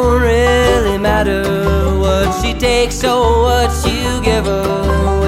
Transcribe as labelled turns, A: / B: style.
A: don't really matter what she takes or what you give her.